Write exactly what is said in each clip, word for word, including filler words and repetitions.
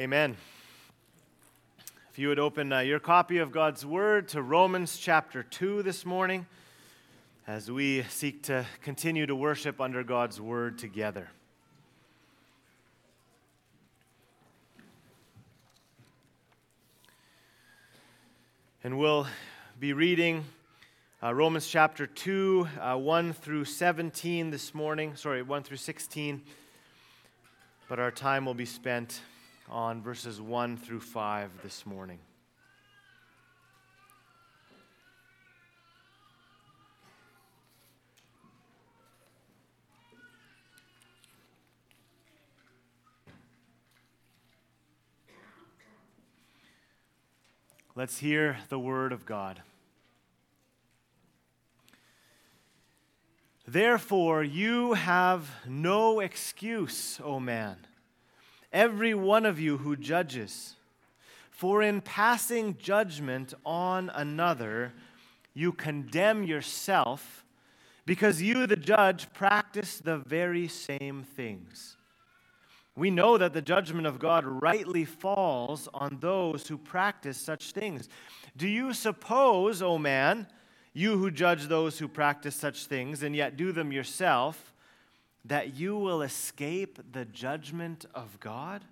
Amen. If you would open uh, your copy of God's Word to Romans chapter two this morning, as we seek to continue to worship under God's Word together. And we'll be reading uh, Romans chapter two, uh, one through seventeen this morning. Sorry, one through sixteen. But our time will be spent on verses one through five this morning. Let's hear the word of God. Therefore, you have no excuse, O man, every one of you who judges. For in passing judgment on another, you condemn yourself, because you, the judge, practice the very same things. We know that the judgment of God rightly falls on those who practice such things. Do you suppose, O man, you who judge those who practice such things and yet do them yourself, that you will escape the judgment of God?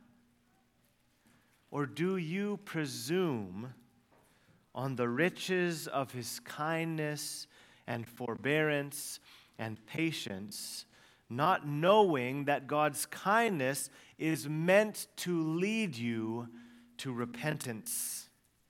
Or do you presume on the riches of his kindness and forbearance and patience, not knowing that God's kindness is meant to lead you to repentance?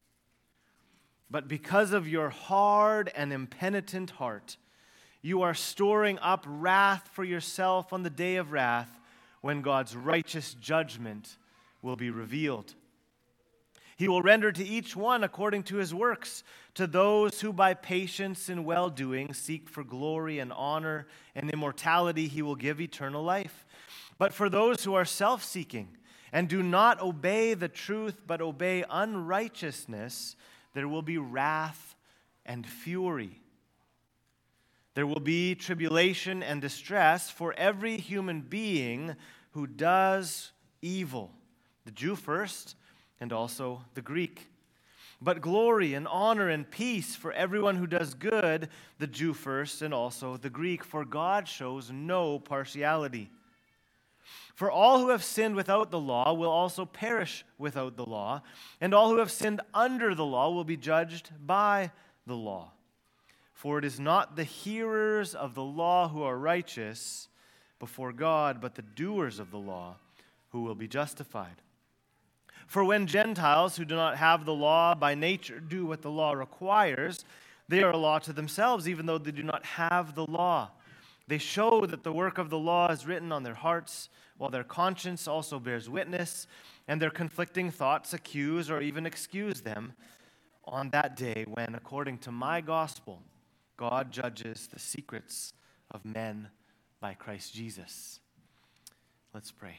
But because of your hard and impenitent heart, you are storing up wrath for yourself on the day of wrath, when God's righteous judgment will be revealed. He will render to each one according to his works. To those who by patience and well-doing seek for glory and honor and immortality, he will give eternal life. But for those who are self-seeking and do not obey the truth but obey unrighteousness, there will be wrath and fury. There will be tribulation and distress for every human being who does evil, the Jew first, and also the Greek. But glory and honor and peace for everyone who does good, the Jew first, and also the Greek, for God shows no partiality. For all who have sinned without the law will also perish without the law, and all who have sinned under the law will be judged by the law. For it is not the hearers of the law who are righteous before God, but the doers of the law who will be justified. For when Gentiles who do not have the law by nature do what the law requires, they are a law to themselves, even though they do not have the law. They show that the work of the law is written on their hearts, while their conscience also bears witness, and their conflicting thoughts accuse or even excuse them on that day when, according to my gospel, God judges the secrets of men by Christ Jesus. Let's pray.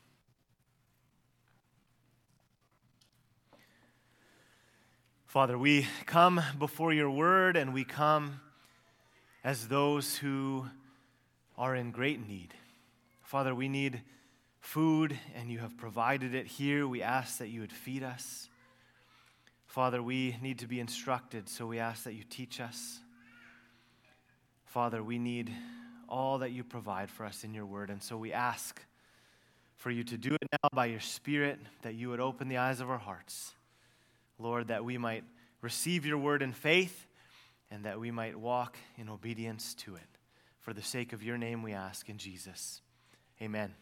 Father, we come before your word, and we come as those who are in great need. Father, we need food, and you have provided it here. We ask that you would feed us. Father, we need to be instructed, so we ask that you teach us. Father, we need all that you provide for us in your word, and so we ask for you to do it now by your Spirit, that you would open the eyes of our hearts, Lord, that we might receive your word in faith, and that we might walk in obedience to it. For the sake of your name we ask in Jesus. Amen.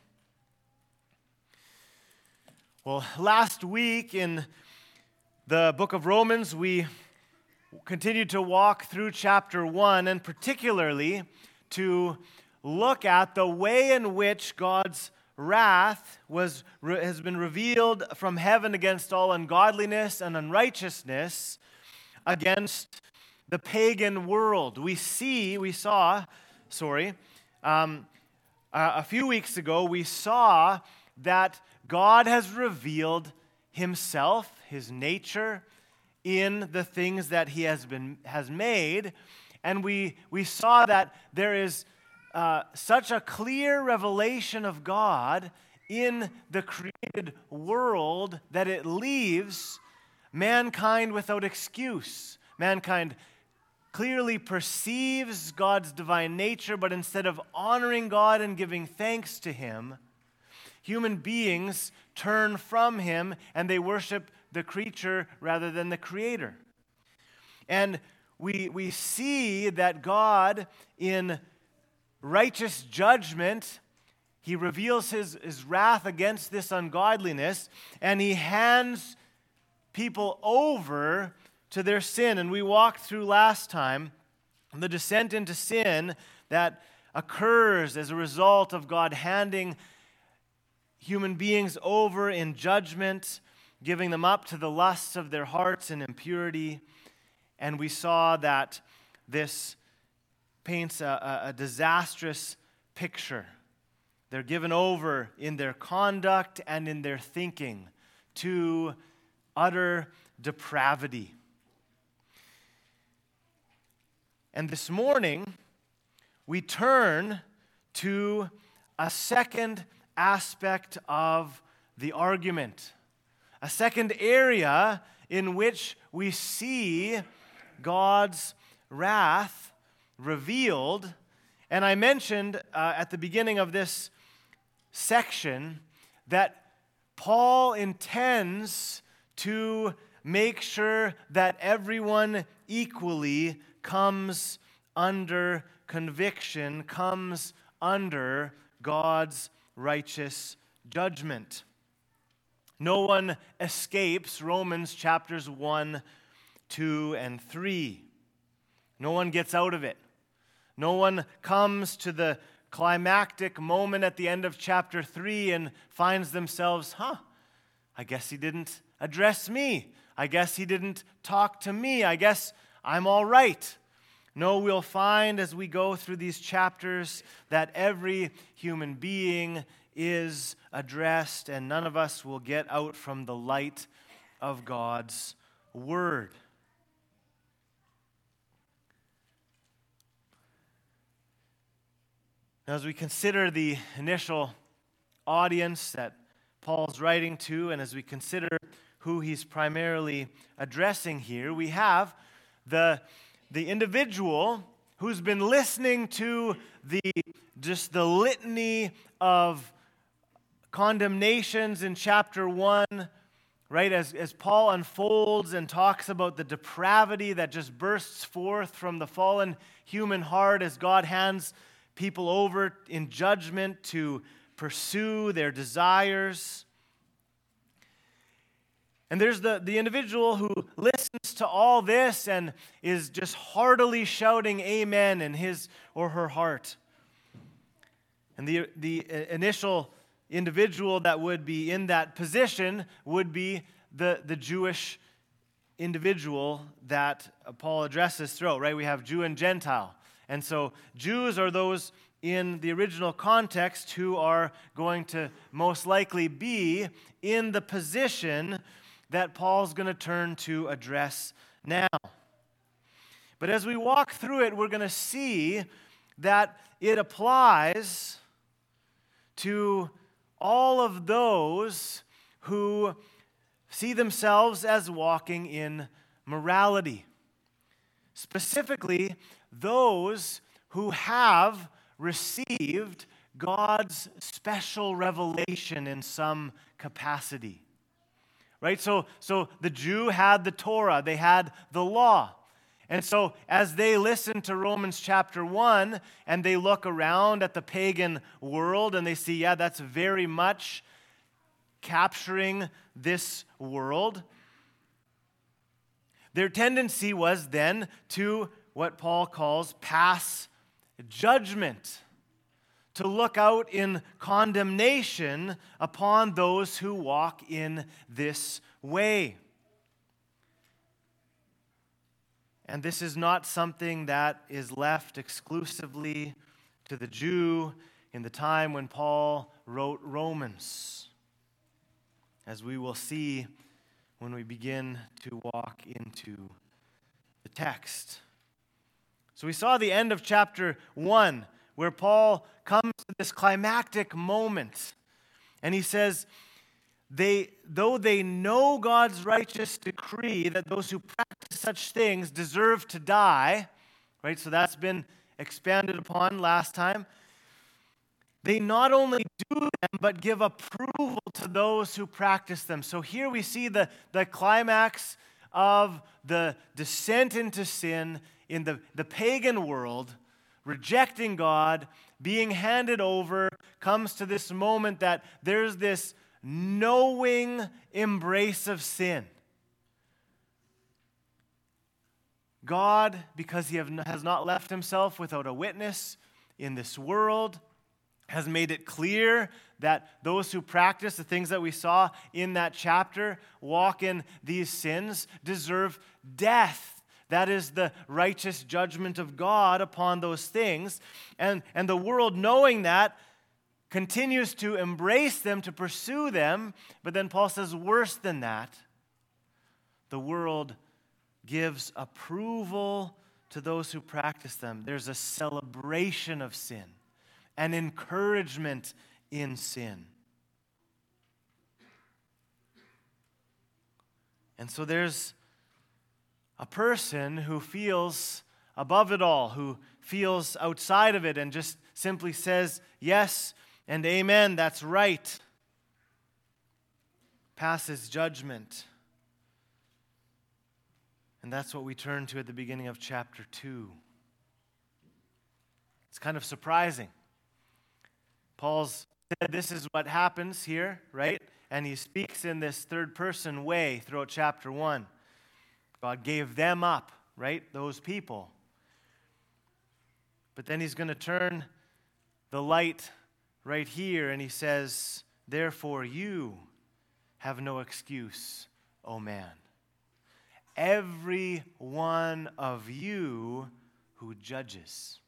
Well, last week in the book of Romans, we continued to walk through chapter one, and particularly to look at the way in which God's wrath was has been revealed from heaven against all ungodliness and unrighteousness against the pagan world. We see, we saw, sorry, um, uh, a few weeks ago, we saw that God has revealed himself, his nature, in the things that he has been has made, and we we saw that there is uh, such a clear revelation of God in the created world that it leaves mankind without excuse. Mankind clearly perceives God's divine nature, but instead of honoring God and giving thanks to Him, human beings turn from Him and they worship the creature rather than the Creator. And we, we see that God, in righteous judgment, He reveals his, his wrath against this ungodliness, and He hands people over to their sin. And we walked through last time the descent into sin that occurs as a result of God handing human beings over in judgment, giving them up to the lusts of their hearts and impurity. And we saw that this paints a, a, a disastrous picture. They're given over in their conduct and in their thinking to utter depravity. And this morning, we turn to a second aspect of the argument, a second area in which we see God's wrath revealed. And I mentioned uh, at the beginning of this section that Paul intends to make sure that everyone equally comes under conviction, comes under God's righteous judgment. No one escapes Romans chapters one, two, and three. No one gets out of it. No one comes to the climactic moment at the end of chapter three and finds themselves, huh, I guess he didn't address me. I guess he didn't talk to me. I guess I'm all right. No, we'll find as we go through these chapters that every human being is addressed, and none of us will get out from the light of God's word. Now, as we consider the initial audience that Paul's writing to, and as we consider who he's primarily addressing here, we have the, the individual who's been listening to the just the litany of condemnations in chapter one, right? As, as Paul unfolds and talks about the depravity that just bursts forth from the fallen human heart as God hands people over in judgment to pursue their desires. And there's the, the individual who listens to all this and is just heartily shouting amen in his or her heart. And the, the initial individual that would be in that position would be the, the Jewish individual that Paul addresses throughout, right? We have Jew and Gentile. And so Jews are those in the original context who are going to most likely be in the position that Paul's going to turn to address now. But as we walk through it, we're going to see that it applies to all of those who see themselves as walking in morality. Specifically, those who have received God's special revelation in some capacity. Right? So, so the Jew had the Torah, they had the law. And so as they listen to Romans chapter one and they look around at the pagan world and they see, yeah, that's very much capturing this world, their tendency was then to what Paul calls pass judgment, to look out in condemnation upon those who walk in this way. And this is not something that is left exclusively to the Jew in the time when Paul wrote Romans, as we will see when we begin to walk into the text. So we saw the end of chapter one, where Paul comes to this climactic moment And he says, they, though they know God's righteous decree that those who practice such things deserve to die, right? So that's been expanded upon last time. They not only do them, but give approval to those who practice them. So here we see the, the climax of the descent into sin in the, the pagan world, rejecting God, being handed over, comes to this moment that there's this knowing embrace of sin. God, because he have, has not left himself without a witness in this world, has made it clear that those who practice the things that we saw in that chapter, walk in these sins, deserve death. That is the righteous judgment of God upon those things. And, and the world, knowing that, continues to embrace them, to pursue them. But then Paul says, worse than that, the world gives approval to those who practice them. There's a celebration of sin, an encouragement in sin. And so there's a person who feels above it all, who feels outside of it and just simply says, yes and amen, that's right. Passes judgment. And that's what we turn to at the beginning of chapter two. It's kind of surprising. Paul's said this is what happens here, right? And he speaks in this third person way throughout chapter one. God gave them up, right? Those people. But then he's going to turn the light right here and he says, therefore you have no excuse, O man. Every one of you who judges.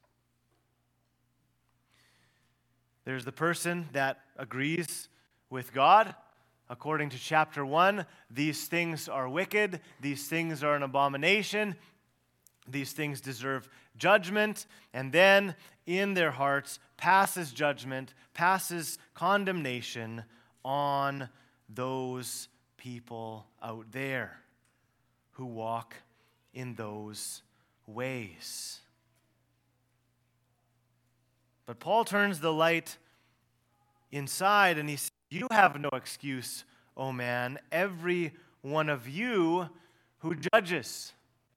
There's the person that agrees with God. According to chapter one, these things are wicked, these things are an abomination, these things deserve judgment, and then in their hearts passes judgment, passes condemnation on those people out there who walk in those ways. But Paul turns the light inside and he says, you have no excuse, O man, every one of you who judges.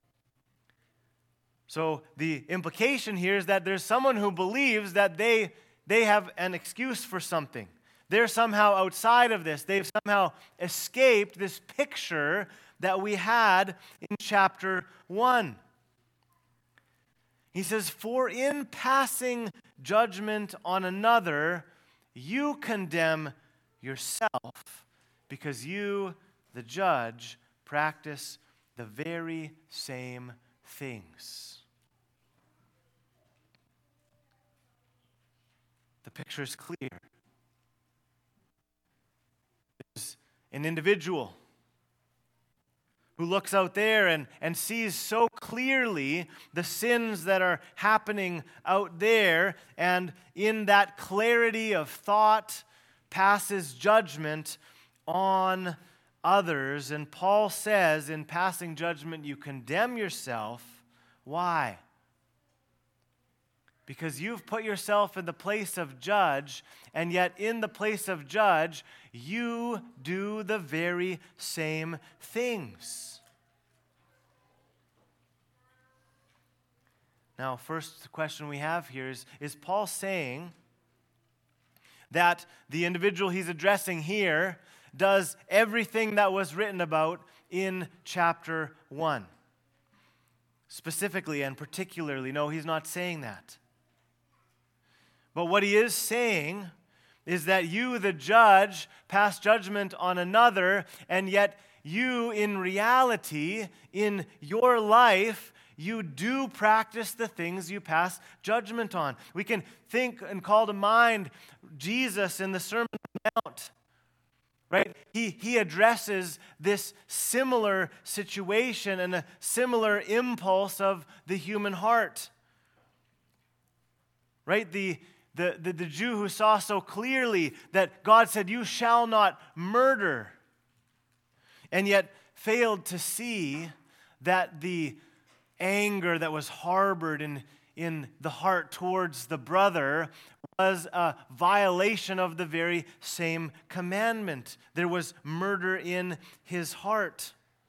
So the implication here is that there's someone who believes that they, they have an excuse for something. They're somehow outside of this. They've somehow escaped this picture that we had in chapter one. He says, for in passing judgment on another, you condemn yourself, because you, the judge, practice the very same things. The picture is clear. There's an individual who looks out there and, and sees so clearly the sins that are happening out there, and in that clarity of thought, passes judgment on others. And Paul says, in passing judgment, you condemn yourself. Why? Because you've put yourself in the place of judge, and yet in the place of judge, you do the very same things. Now, first question we have here is, is Paul saying that the individual he's addressing here does everything that was written about in chapter one? Specifically and particularly, no, he's not saying that. But what he is saying is that you, the judge, pass judgment on another, and yet you, in reality, in your life, you do practice the things you pass judgment on. We can think and call to mind Jesus in the Sermon on the Mount, right? He, he addresses this similar situation and a similar impulse of the human heart, right? The the, the, the Jew who saw so clearly that God said, "You shall not murder," and yet failed to see that the anger that was harbored in, in the heart towards the brother was a violation of the very same commandment. There was murder in his heart.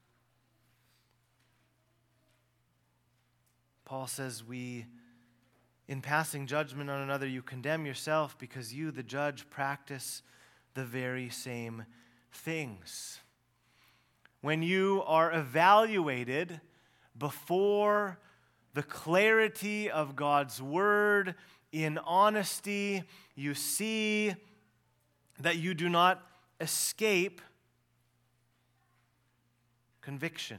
Paul says, we, in passing judgment on another, you condemn yourself because you, the judge, practice the very same things. When you are evaluated before the clarity of God's word in honesty, you see that you do not escape conviction.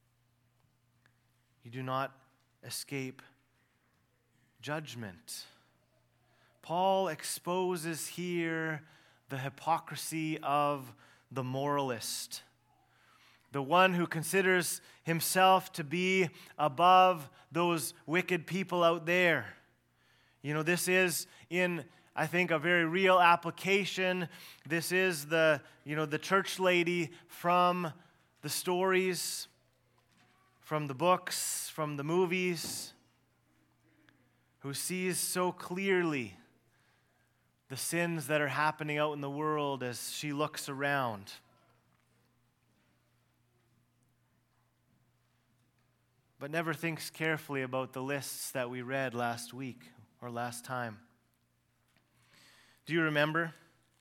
You do not escape judgment. Paul exposes here the hypocrisy of the moralist, the one who considers himself to be above those wicked people out there. You know, this is in, I think, a very real application. This is the, you know, the church lady from the stories, from the books, from the movies, who sees so clearly the sins that are happening out in the world as she looks around. But never thinks carefully about the lists that we read last week or last time. Do you remember?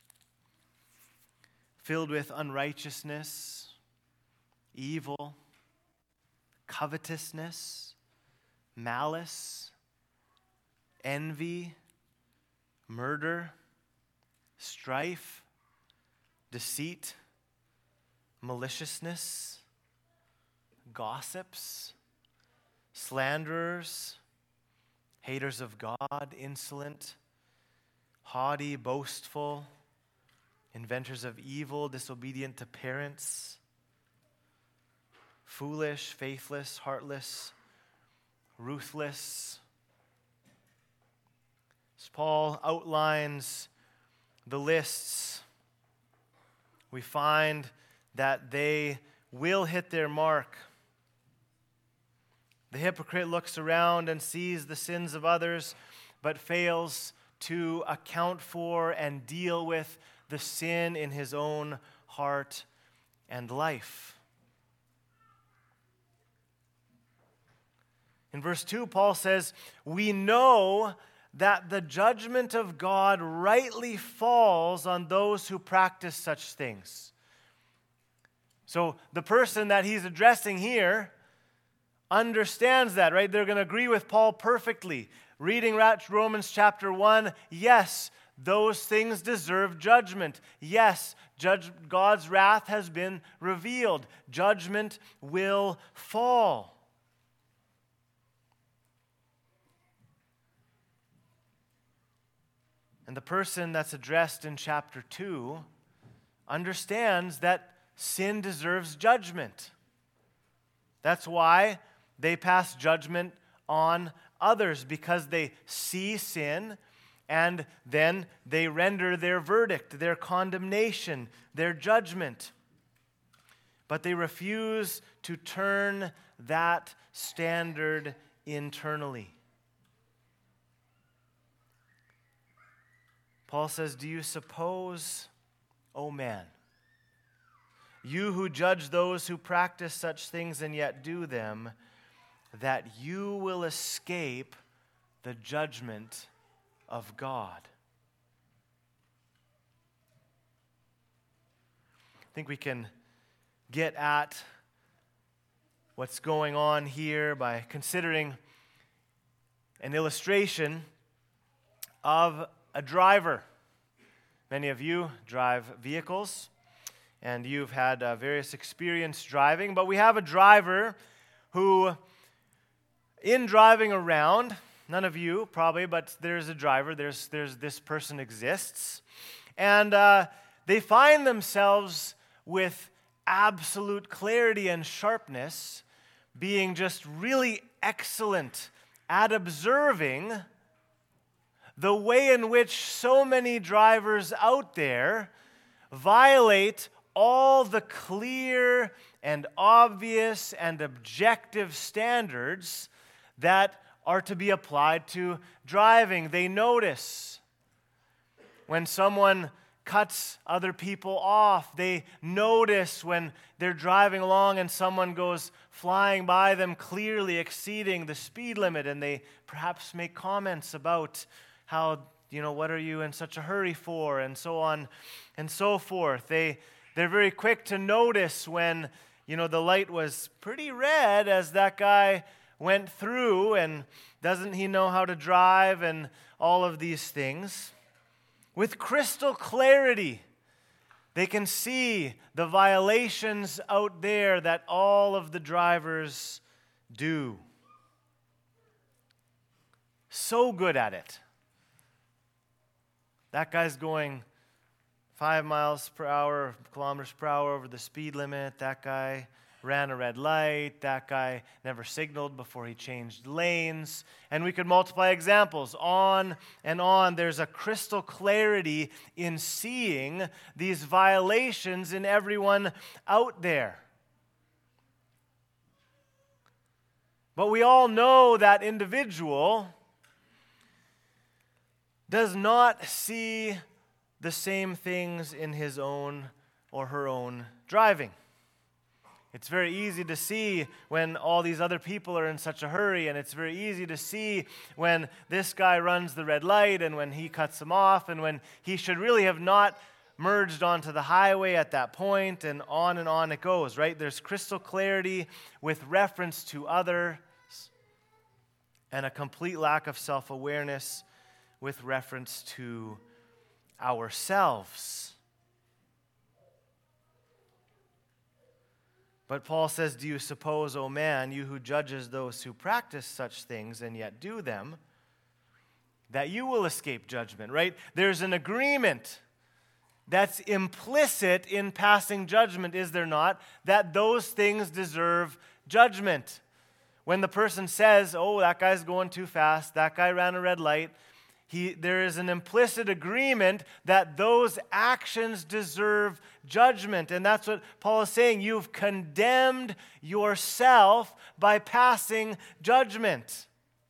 Filled with unrighteousness, evil, covetousness, malice, envy, murder, strife, deceit, maliciousness, gossips, slanderers, haters of God, insolent, haughty, boastful, inventors of evil, disobedient to parents, foolish, faithless, heartless, ruthless. As Paul outlines the lists, we find that they will hit their mark. The hypocrite looks around and sees the sins of others, but fails to account for and deal with the sin in his own heart and life. In verse two, Paul says, "We know that the judgment of God rightly falls on those who practice such things." So the person that he's addressing here understands that, right? They're going to agree with Paul perfectly. Reading Romans chapter one, yes, those things deserve judgment. Yes, judge, God's wrath has been revealed. Judgment will fall. And the person that's addressed in chapter two understands that sin deserves judgment. That's why they pass judgment on others, because they see sin and then they render their verdict, their condemnation, their judgment. But they refuse to turn that standard internally. Paul says, "Do you suppose, O man, you who judge those who practice such things and yet do them, that you will escape the judgment of God?" I think we can get at what's going on here by considering an illustration of a driver. Many of you drive vehicles, and you've had uh, various experience driving, but we have a driver who, in driving around, none of you probably, but there's a driver, there's, there's this person exists, and uh, they find themselves with absolute clarity and sharpness, being just really excellent at observing the way in which so many drivers out there violate all the clear and obvious and objective standards that are to be applied to driving. They notice when someone cuts other people off. They notice when they're driving along and someone goes flying by them, clearly exceeding the speed limit, and they perhaps make comments about how, you know, what are you in such a hurry for, and so on and so forth. They, they're very quick to notice when, you know, the light was pretty red as that guy went through, and doesn't he know how to drive, and all of these things. With crystal clarity, they can see the violations out there that all of the drivers do. So good at it. That guy's going five miles per hour, kilometers per hour over the speed limit. That guy ran a red light. That guy never signaled before he changed lanes. And we could multiply examples on and on. There's a crystal clarity in seeing these violations in everyone out there. But we all know that individual does not see the same things in his own or her own driving. It's very easy to see when all these other people are in such a hurry, and it's very easy to see when this guy runs the red light and when he cuts them off and when he should really have not merged onto the highway at that point, and on and on it goes, right? There's crystal clarity with reference to others and a complete lack of self-awareness with reference to ourselves. But Paul says, do you suppose, O man, you who judges those who practice such things and yet do them, that you will escape judgment, right? There's an agreement that's implicit in passing judgment, is there not? That those things deserve judgment. When the person says, oh, that guy's going too fast, that guy ran a red light, He, there is an implicit agreement that those actions deserve judgment. And that's what Paul is saying. You've condemned yourself by passing judgment.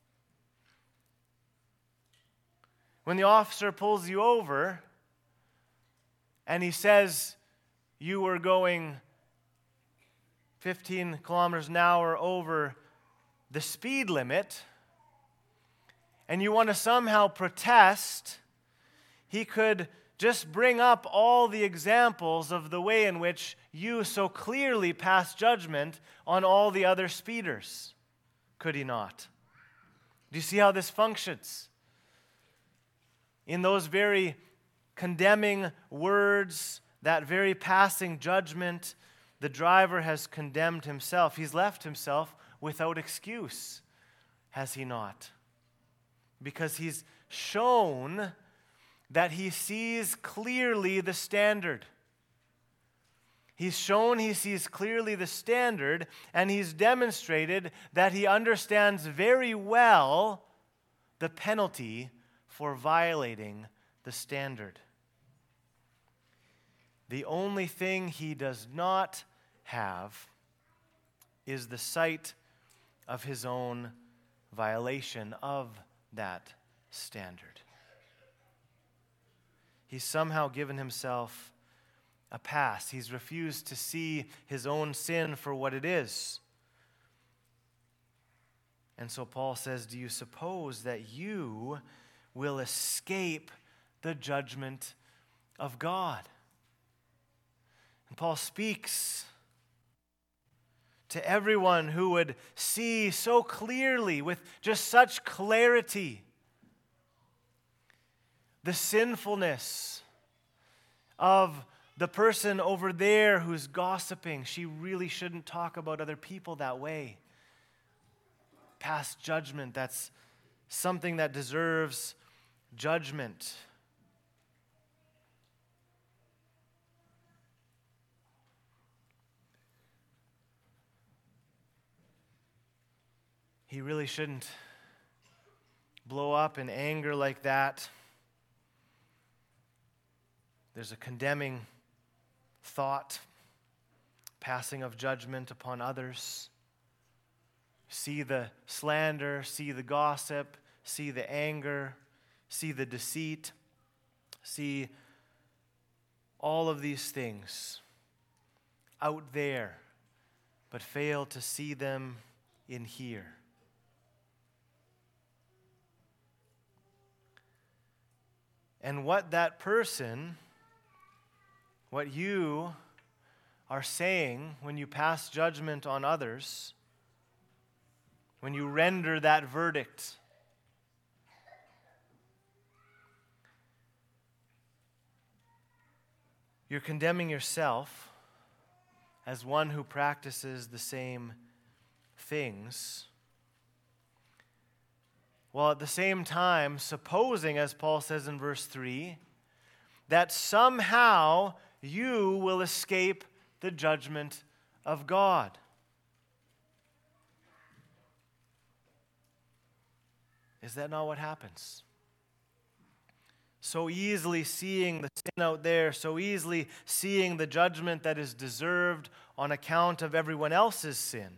When the officer pulls you over and he says you were going fifteen kilometers an hour over the speed limit, and you want to somehow protest, he could just bring up all the examples of the way in which you so clearly pass judgment on all the other speeders. Could he not? Do you see how this functions? In those very condemning words, that very passing judgment, the driver has condemned himself. He's left himself without excuse, has he not? Because he's shown that he sees clearly the standard. He's shown he sees clearly the standard, and he's demonstrated that he understands very well the penalty for violating the standard. The only thing he does not have is the sight of his own violation of that standard. He's somehow given himself a pass. He's refused to see his own sin for what it is. And so Paul says, do you suppose that you will escape the judgment of God? And Paul speaks to everyone who would see so clearly, with just such clarity, the sinfulness of the person over there who's gossiping. She really shouldn't talk about other people that way. Pass judgment, that's something that deserves judgment. He really shouldn't blow up in anger like that, there's a condemning thought, passing of judgment upon others. See the slander, see the gossip, see the anger, see the deceit, see all of these things out there, but fail to see them in here. And what that person, what you are saying when you pass judgment on others, when you render that verdict, you're condemning yourself as one who practices the same things, while at the same time supposing, as Paul says in verse three, that somehow you will escape the judgment of God. Is that not what happens? So easily seeing the sin out there, so easily seeing the judgment that is deserved on account of everyone else's sin.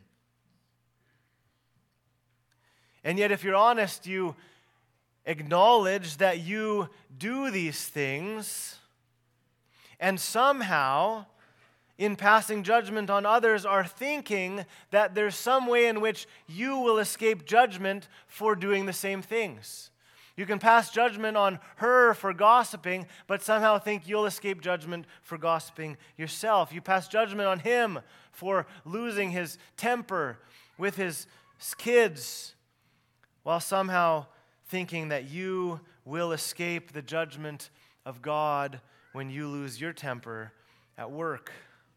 And yet, if you're honest, you acknowledge that you do these things, and somehow, in passing judgment on others, are thinking that there's some way in which you will escape judgment for doing the same things. You can pass judgment on her for gossiping, but somehow think you'll escape judgment for gossiping yourself. You pass judgment on him for losing his temper with his kids, while somehow thinking that you will escape the judgment of God when you lose your temper at work.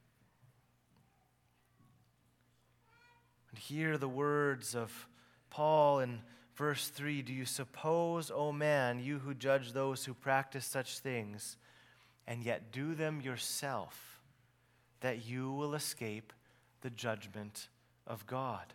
And hear the words of Paul in verse three, do you suppose, O man, you who judge those who practice such things, and yet do them yourself, that you will escape the judgment of God?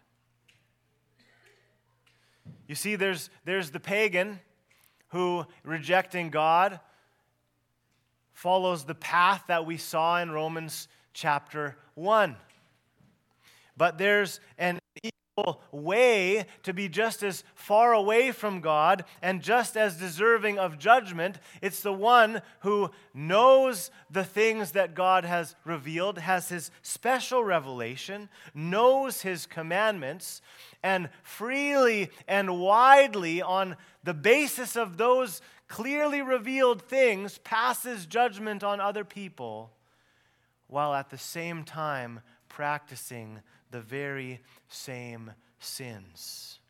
You see, there's, there's the pagan who, rejecting God, follows the path that we saw in Romans chapter one. But there's an equal way to be just as far away from God and just as deserving of judgment. It's the one who knows the things that God has revealed, has his special revelation, knows his commandments, and freely and widely on the basis of those clearly revealed things passes judgment on other people, while at the same time practicing the very same sins.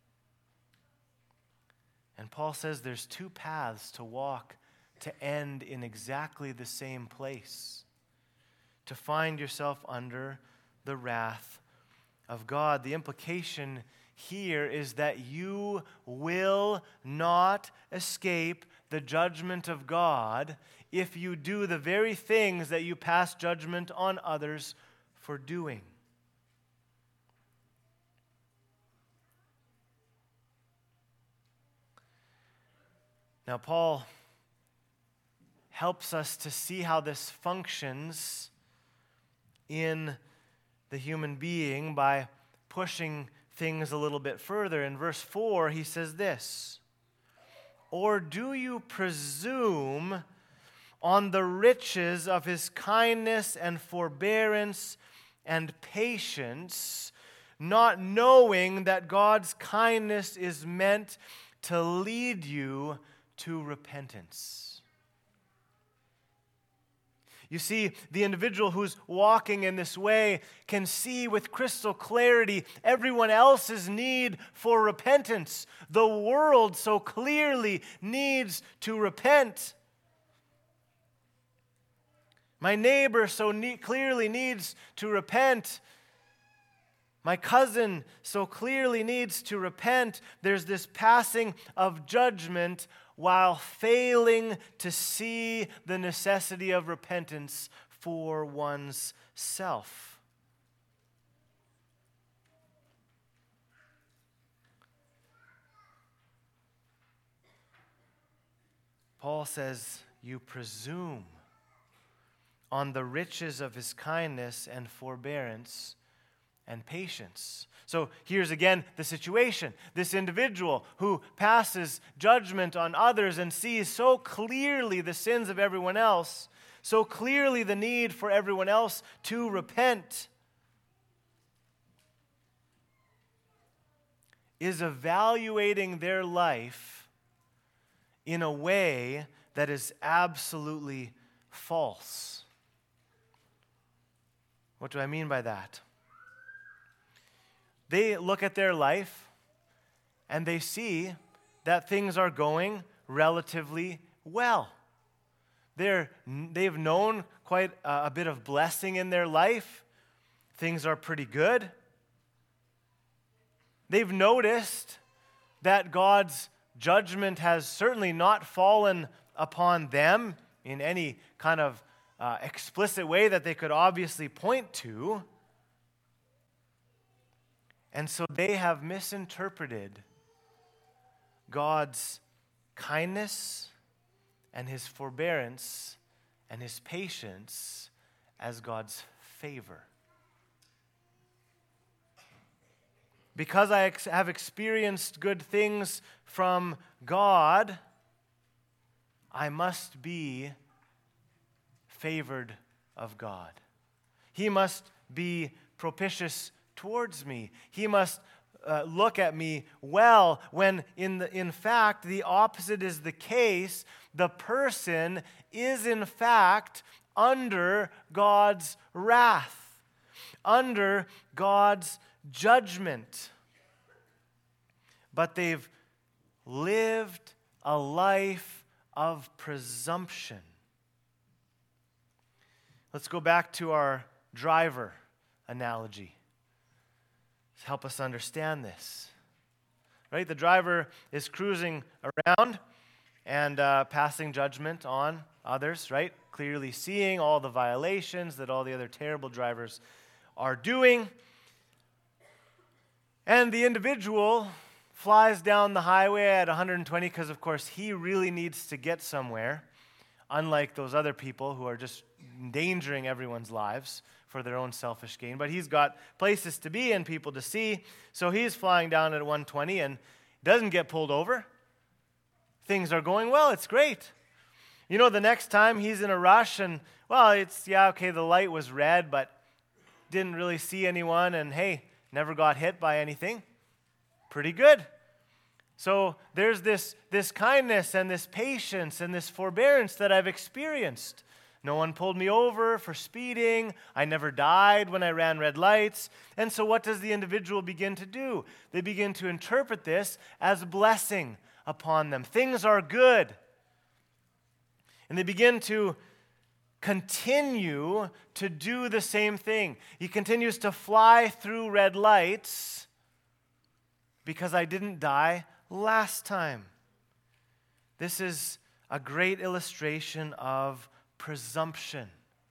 And Paul says there's two paths to walk to end in exactly the same place, to find yourself under the wrath of God. The implication here is that you will not escape the judgment of God if you do the very things that you pass judgment on others for doing. Now, Paul helps us to see how this functions in the human being by pushing things a little bit further. In verse four, he says this, or do you presume on the riches of his kindness and forbearance and patience, not knowing that God's kindness is meant to lead you to repentance? You see, the individual who's walking in this way can see with crystal clarity everyone else's need for repentance. The world so clearly needs to repent. My neighbor so ne- clearly needs to repent. My cousin so clearly needs to repent. There's this passing of judgment while failing to see the necessity of repentance for one's self. Paul says, you presume on the riches of his kindness and forbearance and patience. So here's again the situation. This individual who passes judgment on others and sees so clearly the sins of everyone else, so clearly the need for everyone else to repent, is evaluating their life in a way that is absolutely false. What do I mean by that? They look at their life and they see that things are going relatively well. They're, they've known quite a, a bit of blessing in their life. Things are pretty good. They've noticed that God's judgment has certainly not fallen upon them in any kind of uh, explicit way that they could obviously point to. And so they have misinterpreted God's kindness and his forbearance and his patience as God's favor. Because I ex- have experienced good things from God, I must be favored of God. He must be propitious towards me. He must uh, look at me well, when in the, in fact the opposite is the case. The person is in fact under God's wrath, under God's judgment. But they've lived a life of presumption. Let's go back to our driver analogy to help us understand this. Right? The driver is cruising around and uh, passing judgment on others, right? Clearly seeing all the violations that all the other terrible drivers are doing. And the individual flies down the highway at one hundred twenty because, of course, he really needs to get somewhere, unlike those other people who are just endangering everyone's lives for their own selfish gain. But he's got places to be and people to see, so he's flying down at one twenty and doesn't get pulled over. Things are going well. It's great. You know, the next time he's in a rush and, well, it's, yeah, okay, the light was red, but didn't really see anyone, and hey, never got hit by anything. Pretty good. So there's this, this kindness and this patience and this forbearance that I've experienced. No one pulled me over for speeding. I never died when I ran red lights. And so what does the individual begin to do? They begin to interpret this as a blessing upon them. Things are good. And they begin to continue to do the same thing. He continues to fly through red lights because I didn't die last time. This is a great illustration of presumption.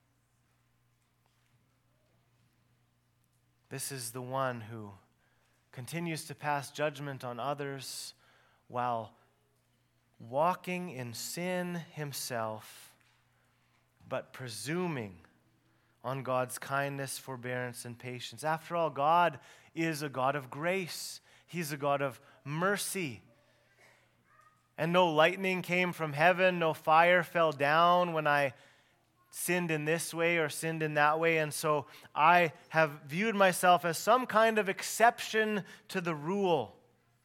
This is the one who continues to pass judgment on others while walking in sin himself, but presuming on God's kindness, forbearance, and patience. After all, God is a God of grace. He's a God of mercy. And no lightning came from heaven, no fire fell down when I sinned in this way or sinned in that way. And so I have viewed myself as some kind of exception to the rule.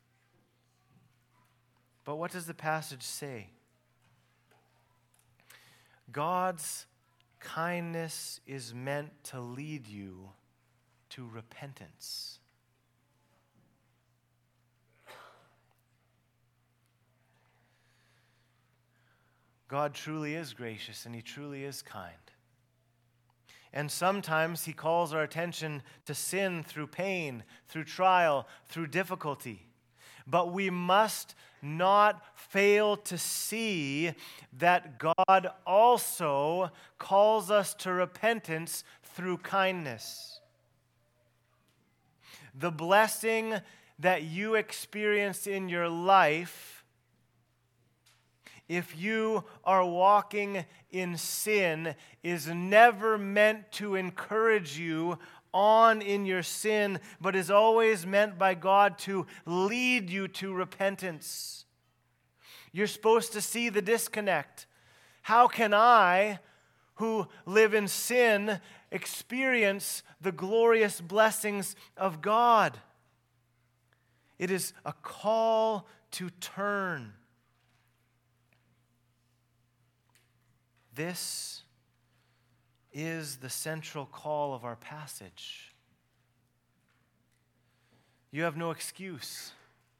But what does the passage say? God's kindness is meant to lead you to repentance. God truly is gracious and he truly is kind. And sometimes he calls our attention to sin through pain, through trial, through difficulty. But we must not fail to see that God also calls us to repentance through kindness. The blessing that you experience in your life if you are walking in sin, is never meant to encourage you on in your sin, but is always meant by God to lead you to repentance. You're supposed to see the disconnect. How can I, who live in sin, experience the glorious blessings of God? It is a call to turn. This is the central call of our passage. You have no excuse.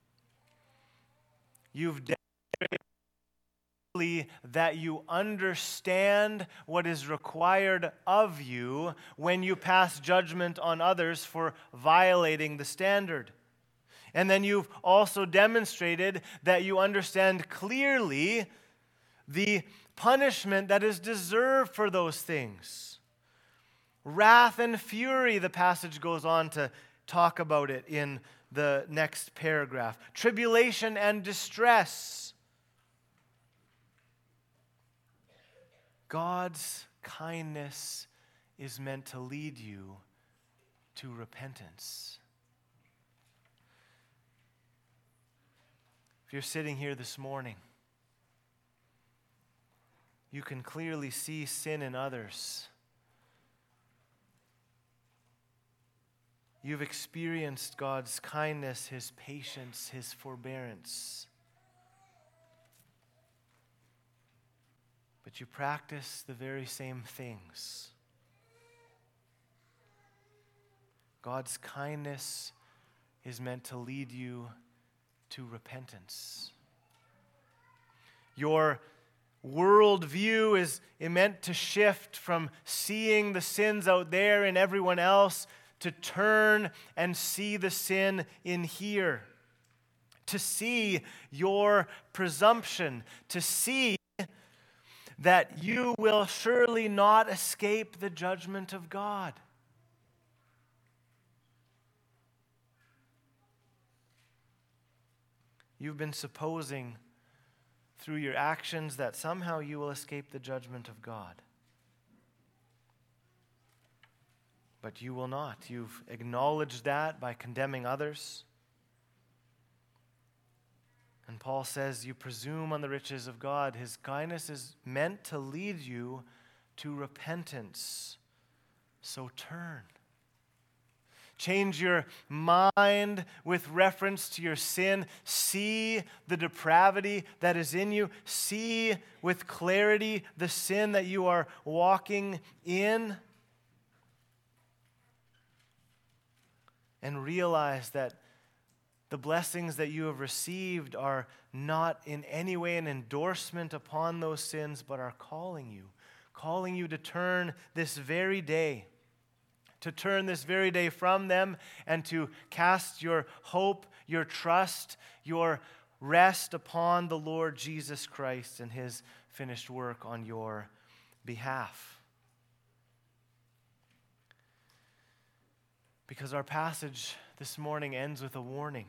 You've demonstrated that you understand what is required of you when you pass judgment on others for violating the standard. And then you've also demonstrated that you understand clearly the punishment that is deserved for those things. Wrath and fury, the passage goes on to talk about it in the next paragraph. Tribulation and distress. God's kindness is meant to lead you to repentance. If you're sitting here this morning, you can clearly see sin in others. You've experienced God's kindness, His patience, His forbearance. But you practice the very same things. God's kindness is meant to lead you to repentance. Your worldview is meant to shift from seeing the sins out there in everyone else to turn and see the sin in here. To see your presumption, to see that you will surely not escape the judgment of God. You've been supposing through your actions that somehow you will escape the judgment of God. But you will not. You've acknowledged that by condemning others. And Paul says, you presume on the riches of God. His kindness is meant to lead you to repentance. So turn. Change your mind with reference to your sin. See the depravity that is in you. See with clarity the sin that you are walking in. And realize that the blessings that you have received are not in any way an endorsement upon those sins, but are calling you, calling you to turn this very day, to turn this very day from them and to cast your hope, your trust, your rest upon the Lord Jesus Christ and His finished work on your behalf. Because our passage this morning ends with a warning.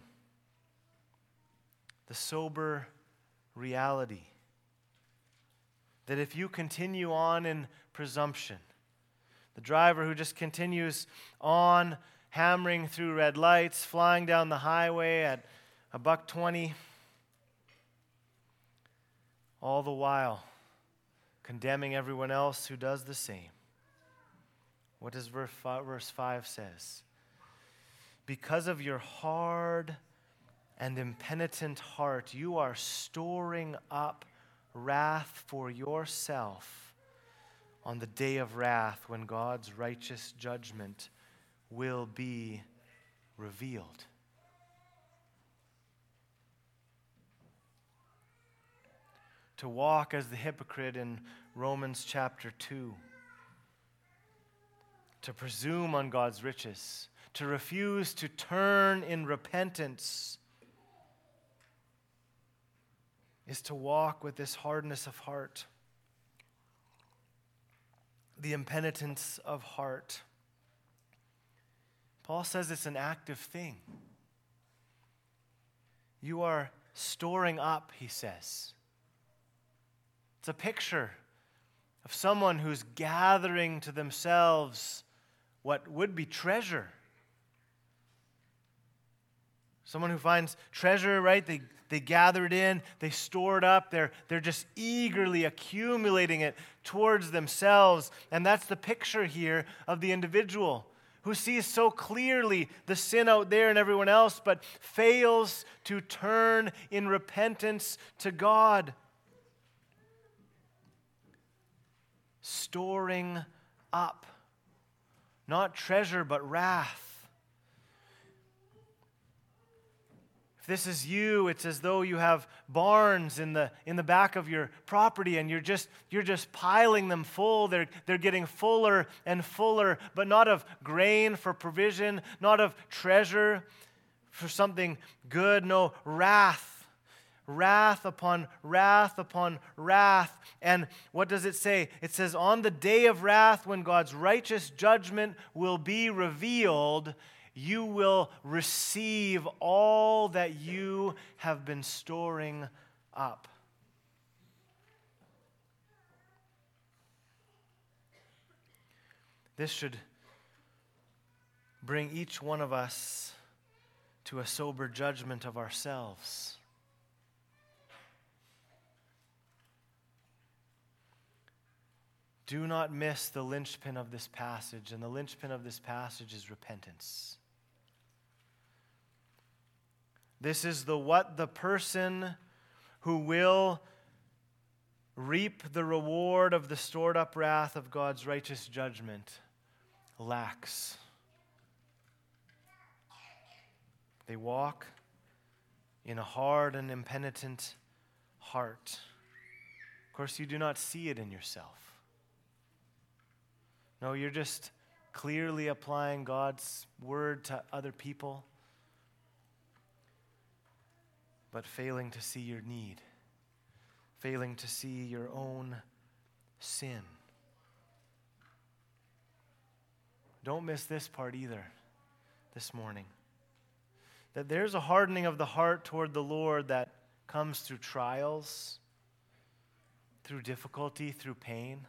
The sober reality that if you continue on in presumption, the driver who just continues on hammering through red lights, flying down the highway at a buck twenty, all the while condemning everyone else who does the same. What does verse five says? Because of your hard and impenitent heart, you are storing up wrath for yourself on the day of wrath when God's righteous judgment will be revealed. To walk as the hypocrite in Romans chapter two. To presume on God's riches. To refuse to turn in repentance is to walk with this hardness of heart, the impenitence of heart. Paul says it's an active thing. You are storing up, he says. It's a picture of someone who's gathering to themselves what would be treasure. Someone who finds treasure, right? They, they gather it in, they store it up, they're, they're just eagerly accumulating it towards themselves. And that's the picture here of the individual who sees so clearly the sin out there in everyone else, but fails to turn in repentance to God. Storing up, not treasure, but wrath. If this is you, it's as though you have barns in the in the back of your property and you're just you're just piling them full. They're they're getting fuller and fuller, but not of grain for provision, not of treasure for something good, no, wrath. Wrath upon wrath upon wrath. And what does it say? It says, on the day of wrath, when God's righteous judgment will be revealed, you will receive all that you have been storing up. This should bring each one of us to a sober judgment of ourselves. Do not miss the linchpin of this passage, and the linchpin of this passage is repentance. This is the what the person who will reap the reward of the stored up wrath of God's righteous judgment lacks. They walk in a hard and impenitent heart. Of course, you do not see it in yourself. No, you're just clearly applying God's word to other people, but failing to see your need, failing to see your own sin. Don't miss this part either this morning. That there's a hardening of the heart toward the Lord that comes through trials, through difficulty, through pain.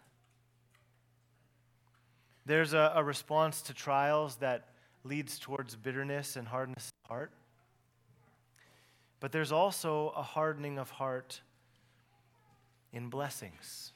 There's a, a response to trials that leads towards bitterness and hardness of heart. But there's also a hardening of heart in blessings.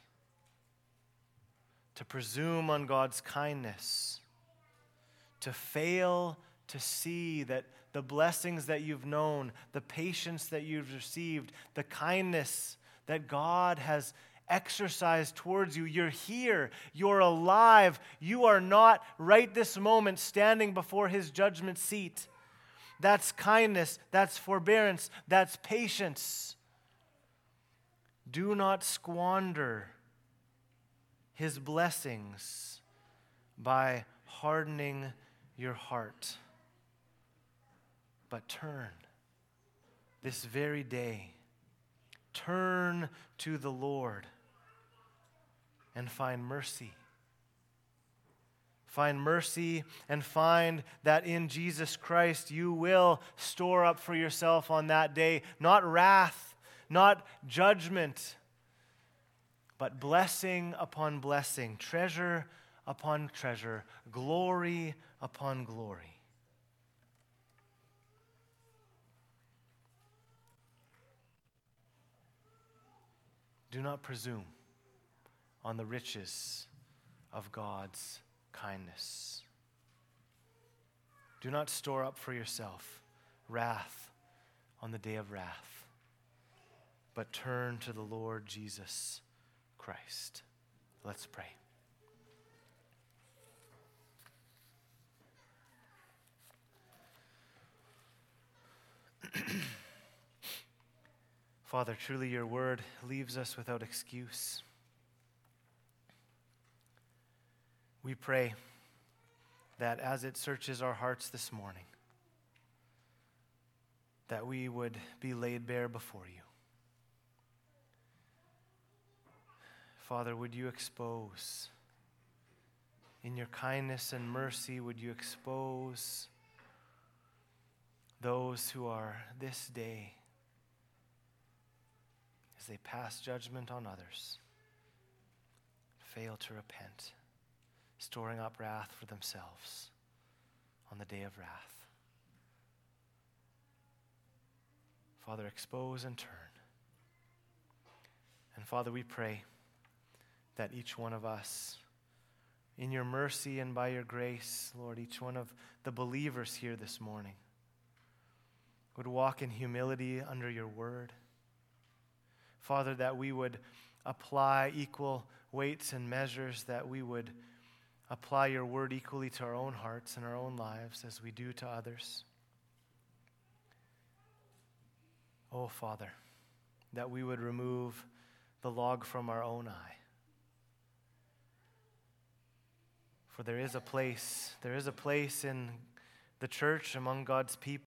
To presume on God's kindness. To fail to see that the blessings that you've known, the patience that you've received, the kindness that God has exercised towards you. You're here. You're alive. You are not right this moment standing before His judgment seat. That's kindness. That's forbearance. That's patience. Do not squander His blessings by hardening your heart. But turn this very day. Turn to the Lord and find mercy. Find mercy and find that in Jesus Christ you will store up for yourself on that day, not wrath, not judgment, but blessing upon blessing, treasure upon treasure, glory upon glory. Do not presume on the riches of God's kindness. Do not store up for yourself wrath on the day of wrath, but turn to the Lord Jesus Christ. Let's pray. Father, truly your word leaves us without excuse. We pray that as it searches our hearts this morning, that we would be laid bare before you. Father, would you expose, in your kindness and mercy, would you expose those who are this day as they pass judgment on others. fail to repent, storing up wrath for themselves on the day of wrath. Father, expose and turn. And Father, we pray that each one of us, in your mercy and by your grace, Lord, each one of the believers here this morning would walk in humility under your word. Father, that we would apply equal weights and measures, that we would apply your word equally to our own hearts and our own lives as we do to others. Oh, Father, that we would remove the log from our own eye. For there is a place, there is a place in the church among God's people